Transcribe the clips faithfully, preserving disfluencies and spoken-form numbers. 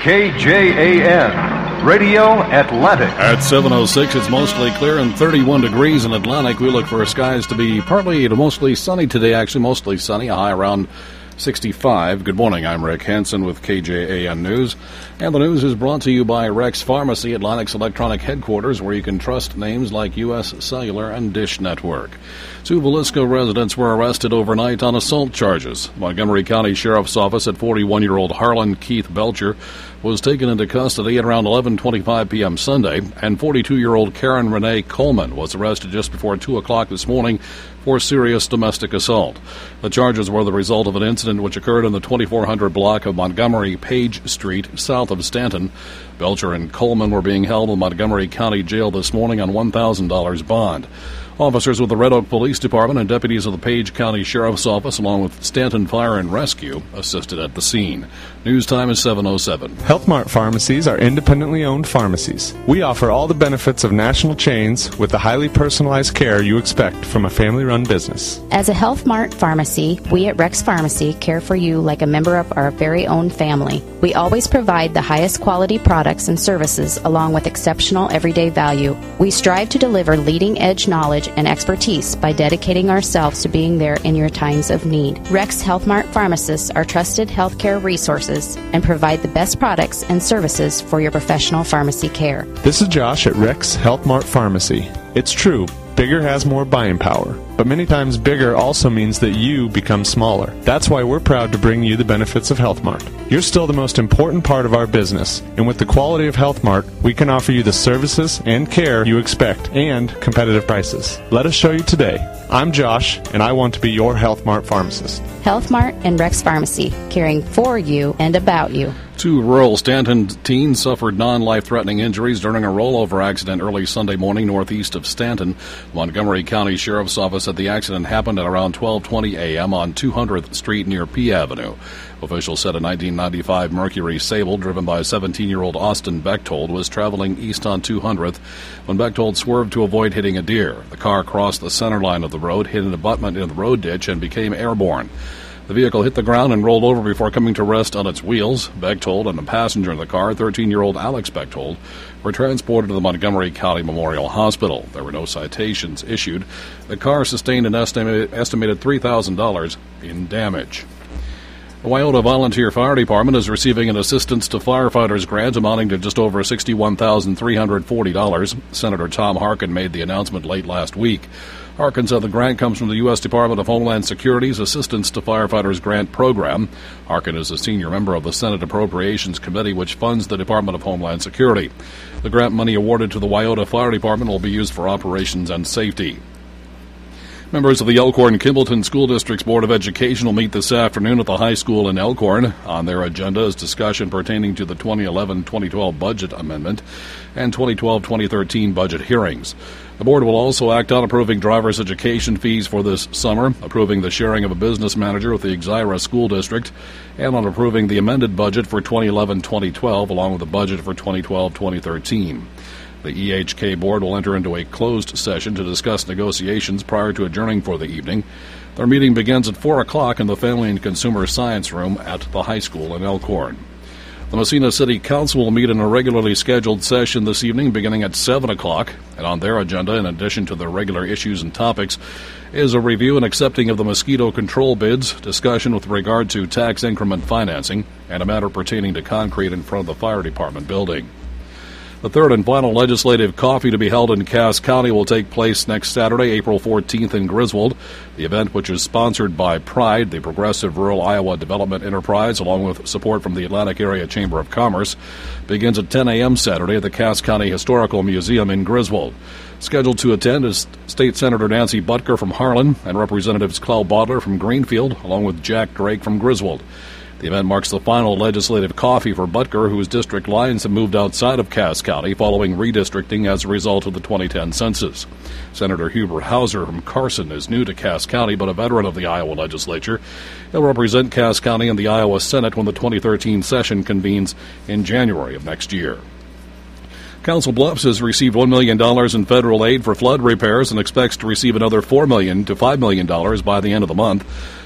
K J A N, Radio Atlantic. At seven oh six, it's mostly clear and thirty-one degrees in Atlantic. We look for skies to be partly to mostly sunny today, actually mostly sunny, a high around sixty-five. Good morning, I'm Rick Hansen with K J A N News. And the news is brought to you by Rex Pharmacy, Atlantic's electronic headquarters, where you can trust names like U S Cellular and Dish Network. Two Villisco residents were arrested overnight on assault charges. Montgomery County Sheriff's Office at forty-one-year-old Harlan Keith Belcher was taken into custody at around eleven twenty-five p.m. Sunday, and forty-two-year-old Karen Renee Coleman was arrested just before two o'clock this morning for serious domestic assault. The charges were the result of an incident which occurred in the twenty-four hundred block of Montgomery Page Street, south of Stanton. Belcher and Coleman were being held in Montgomery County Jail this morning on one thousand dollars bond. Officers with the Red Oak Police Department and deputies of the Page County Sheriff's Office, along with Stanton Fire and Rescue, assisted at the scene. News time is seven oh seven. Health Mart pharmacies are independently owned pharmacies. We offer all the benefits of national chains with the highly personalized care you expect from a family-run business. As a Health Mart pharmacy, we at Rex Pharmacy care for you like a member of our very own family. We always provide the highest quality products and services along with exceptional everyday value. We strive to deliver leading-edge knowledge and expertise by dedicating ourselves to being there in your times of need. Rex Health Mart pharmacists are trusted healthcare resources and provide the best products and services for your professional pharmacy care. This is Josh at Rex Health Mart Pharmacy. It's true, bigger has more buying power, but many times bigger also means that you become smaller. That's why we're proud to bring you the benefits of Health Mart. You're still the most important part of our business, and with the quality of Health Mart, we can offer you the services and care you expect and competitive prices. Let us show you today. I'm Josh, and I want to be your Health Mart pharmacist. Health Mart and Rex Pharmacy, caring for you and about you. Two rural Stanton teens suffered non-life-threatening injuries during a rollover accident early Sunday morning northeast of Stanton. Montgomery County Sheriff's Office said the accident happened at around twelve twenty a.m. on two hundredth Street near P Avenue. Officials said a nineteen ninety-five Mercury Sable driven by seventeen-year-old Austin Bechtold was traveling east on two hundredth when Bechtold swerved to avoid hitting a deer. The car crossed the center line of the road, hit an abutment in the road ditch, and became airborne. The vehicle hit the ground and rolled over before coming to rest on its wheels. Bechtold and the passenger in the car, thirteen-year-old Alex Bechtold, were transported to the Montgomery County Memorial Hospital. There were no citations issued. The car sustained an estimated, estimated three thousand dollars in damage. The Wyoto Volunteer Fire Department is receiving an Assistance to Firefighters grant amounting to just over sixty-one thousand three hundred forty dollars. Senator Tom Harkin made the announcement late last week. Harkin said the grant comes from the U S Department of Homeland Security's Assistance to Firefighters Grant Program. Harkin is a senior member of the Senate Appropriations Committee, which funds the Department of Homeland Security. The grant money awarded to the Wyoto Fire Department will be used for operations and safety. Members of the Elkhorn-Kimballton School District's Board of Education will meet this afternoon at the high school in Elkhorn. On their agenda is discussion pertaining to the twenty eleven twenty twelve budget amendment and twenty twelve twenty thirteen budget hearings. The board will also act on approving driver's education fees for this summer, approving the sharing of a business manager with the Exira School District, and on approving the amended budget for twenty eleven twenty twelve along with the budget for twenty twelve twenty thirteen. The E H K board will enter into a closed session to discuss negotiations prior to adjourning for the evening. Their meeting begins at four o'clock in the Family and Consumer Science Room at the high school in Elkhorn. The Massena City Council will meet in a regularly scheduled session this evening beginning at seven o'clock, and on their agenda, in addition to the regular issues and topics, is a review and accepting of the mosquito control bids, discussion with regard to tax increment financing, and a matter pertaining to concrete in front of the fire department building. The third and final legislative coffee to be held in Cass County will take place next Saturday, April fourteenth in Griswold. The event, which is sponsored by PRIDE, the Progressive Rural Iowa Development Enterprise, along with support from the Atlantic Area Chamber of Commerce, begins at ten a.m. Saturday at the Cass County Historical Museum in Griswold. Scheduled to attend is State Senator Nancy Butker from Harlan and Representatives Clell Bodler from Greenfield, along with Jack Drake from Griswold. The event marks the final legislative coffee for Butker, whose district lines have moved outside of Cass County following redistricting as a result of the twenty ten census. Senator Hubert Hauser from Carson is new to Cass County, but a veteran of the Iowa legislature. He'll represent Cass County in the Iowa Senate when the twenty thirteen session convenes in January of next year. Council Bluffs has received one million dollars in federal aid for flood repairs and expects to receive another four million dollars to five million dollars by the end of the month.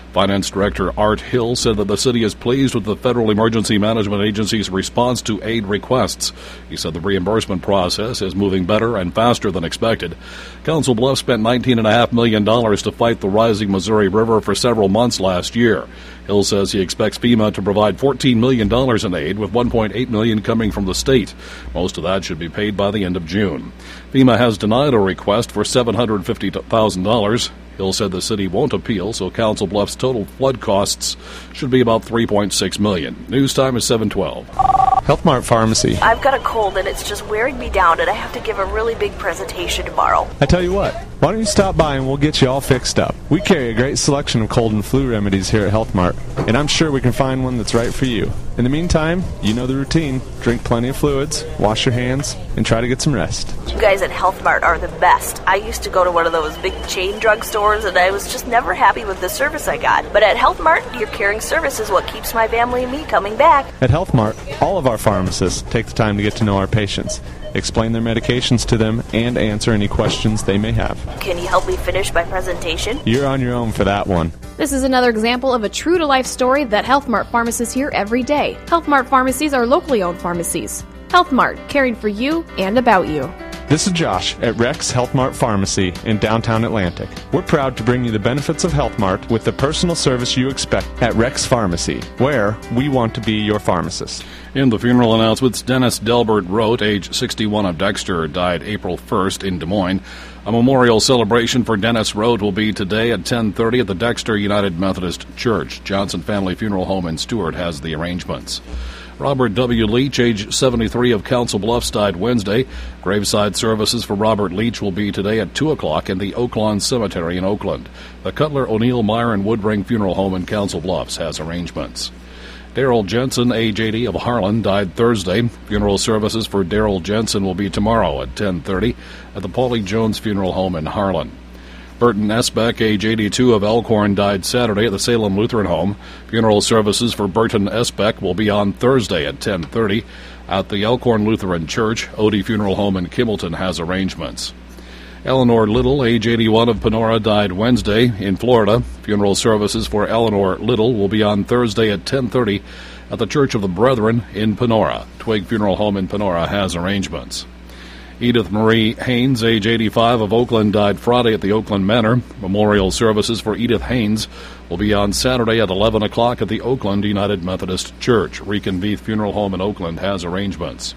Finance Director Art Hill said that the city is pleased with the Federal Emergency Management Agency's response to aid requests. He said the reimbursement process is moving better and faster than expected. Council Bluffs spent nineteen point five million dollars to fight the rising Missouri River for several months last year. Hill says he expects FEMA to provide fourteen million dollars in aid, with one point eight million dollars coming from the state. Most of that should be paid by the end of June. FEMA has denied a request for seven hundred fifty thousand dollars. Hill said the city won't appeal, so Council Bluffs' total flood costs should be about three point six million dollars. News time is seven twelve. Health Mart Pharmacy. I've got a cold and it's just wearing me down, and I have to give a really big presentation tomorrow. I tell you what, why don't you stop by and we'll get you all fixed up. We carry a great selection of cold and flu remedies here at Health Mart, and I'm sure we can find one that's right for you. In the meantime, you know the routine. Drink plenty of fluids, wash your hands, and try to get some rest. You guys at Health Mart are the best. I used to go to one of those big chain drugstores, and I was just never happy with the service I got. But at Health Mart, your caring service is what keeps my family and me coming back. At Health Mart, all of our pharmacists take the time to get to know our patients, explain their medications to them, and answer any questions they may have. Can you help me finish my presentation? You're on your own for that one. This is another example of a true-to-life story that Health Mart pharmacists hear every day. Health Mart pharmacies are locally owned pharmacies. Health Mart, caring for you and about you. This is Josh at Rex Health Mart Pharmacy in downtown Atlantic. We're proud to bring you the benefits of Health Mart with the personal service you expect at Rex Pharmacy, where we want to be your pharmacist. In the funeral announcements, Dennis Delbert Rote, age sixty-one, of Dexter, died April first in Des Moines. A memorial celebration for Dennis Rote will be today at ten thirty at the Dexter United Methodist Church. Johnson Family Funeral Home in Stewart has the arrangements. Robert W. Leach, age seventy-three, of Council Bluffs, died Wednesday. Graveside services for Robert Leach will be today at two o'clock in the Oaklawn Cemetery in Oakland. The Cutler, O'Neill, Meyer, and Woodring Funeral Home in Council Bluffs has arrangements. Darrell Jensen, age eighty, of Harlan, died Thursday. Funeral services for Darrell Jensen will be tomorrow at ten thirty at the Paulie Jones Funeral Home in Harlan. Burton Esbeck, age eighty-two, of Elkhorn, died Saturday at the Salem Lutheran Home. Funeral services for Burton Esbeck will be on Thursday at ten thirty at the Elkhorn Lutheran Church. Odie Funeral Home in Kimballton has arrangements. Eleanor Little, age eighty-one, of Panora, died Wednesday in Florida. Funeral services for Eleanor Little will be on Thursday at ten thirty at the Church of the Brethren in Panora. Twig Funeral Home in Panora has arrangements. Edith Marie Haynes, age eighty-five, of Oakland, died Friday at the Oakland Manor. Memorial services for Edith Haynes will be on Saturday at eleven o'clock at the Oakland United Methodist Church. Reconveith Funeral Home in Oakland has arrangements.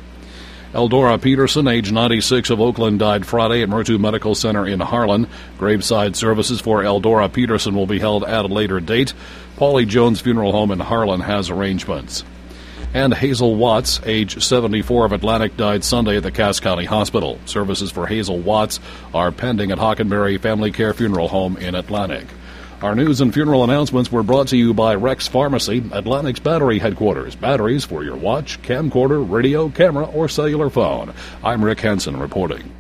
Eldora Peterson, age ninety-six, of Oakland, died Friday at Murtu Medical Center in Harlan. Graveside services for Eldora Peterson will be held at a later date. Paulie Jones Funeral Home in Harlan has arrangements. And Hazel Watts, age seventy-four, of Atlantic, died Sunday at the Cass County Hospital. Services for Hazel Watts are pending at Hockenberry Family Care Funeral Home in Atlantic. Our news and funeral announcements were brought to you by Rex Pharmacy, Atlantic's battery headquarters. Batteries for your watch, camcorder, radio, camera, or cellular phone. I'm Rick Henson reporting.